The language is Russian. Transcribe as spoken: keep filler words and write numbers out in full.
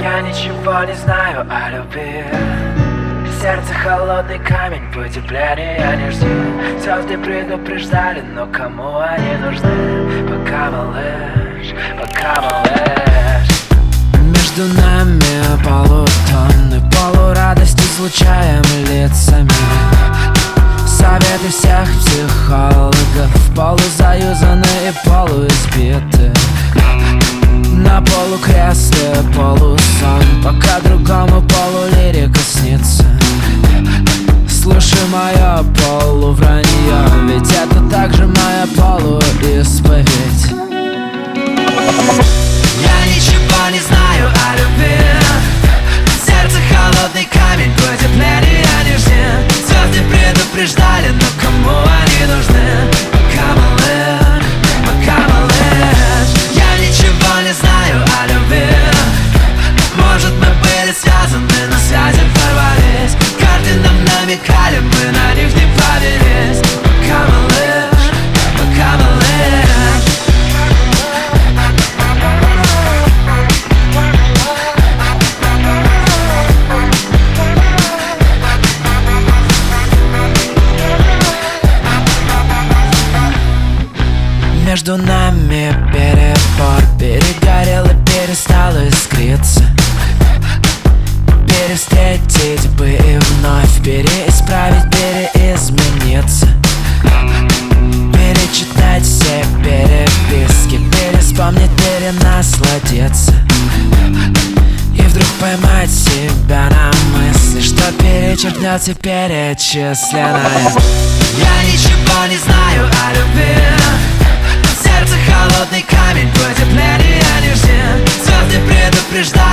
Я ничего не знаю о любви. Сердце холодный камень, потепления не жди. Звезды предупреждали, но кому они нужны? Пока малыш, пока малыш. Между нами полутонны, полурадость излучаем лицами. Советы всех психологов полузаюзаны и полуизбиты. На полукресле полусон, пока другому полулирика снится. Слушай мое полувранье, ведь это также моя полуисповедь. Я ничего не знаю о любви. Сердце холодный камень, потепления не жди. Звезды предупреждали, но кому они нужны? Пока малыш, пока малыш. Я ничего не знаю о любви. Может, мы были связаны, но связи порвались. Карты нам намекали, мы на них не повелись. Пока малыш, пока малыш. Между нами перебор, перегорел и перестал искриться. Перевстретить бы и вновь, переисправить, переизмениться. Перечитать все переписки, переспомнить, перенасладиться. И вдруг поймать себя на мысли, что перечеркнется перечисленное. Я ничего не знаю о любви. Сердце холодный камень, потепления не жди. Звезды предупреждают.